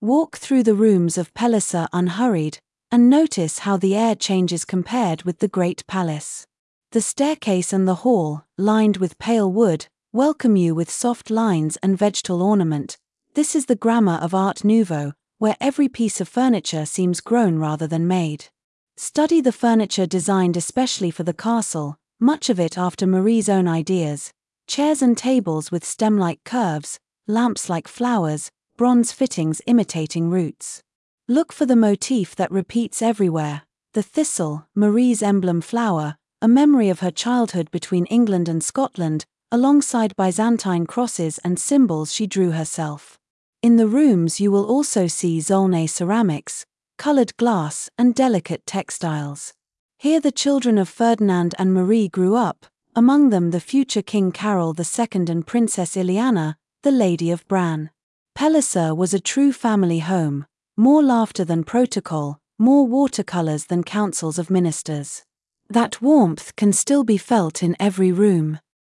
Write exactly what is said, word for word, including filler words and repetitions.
Walk through the rooms of Palliser unhurried, and notice how the air changes compared with the great palace. The staircase and the hall, lined with pale wood, welcome you with soft lines and vegetal ornament. This is the grammar of Art Nouveau, where every piece of furniture seems grown rather than made. Study the furniture designed especially for the castle, much of it after Marie's own ideas. Chairs and tables with stem-like curves, lamps like flowers, bronze fittings imitating roots. Look for the motif that repeats everywhere: the thistle, Marie's emblem flower, a memory of her childhood between England and Scotland, alongside Byzantine crosses and symbols she drew herself. In the rooms you will also see Zolnay ceramics, colored glass, and delicate textiles. Here the children of Ferdinand and Marie grew up, among them the future King Carol the Second and Princess Ileana, the Lady of Bran. Palliser was a true family home, more laughter than protocol, more watercolors than councils of ministers. That warmth can still be felt in every room.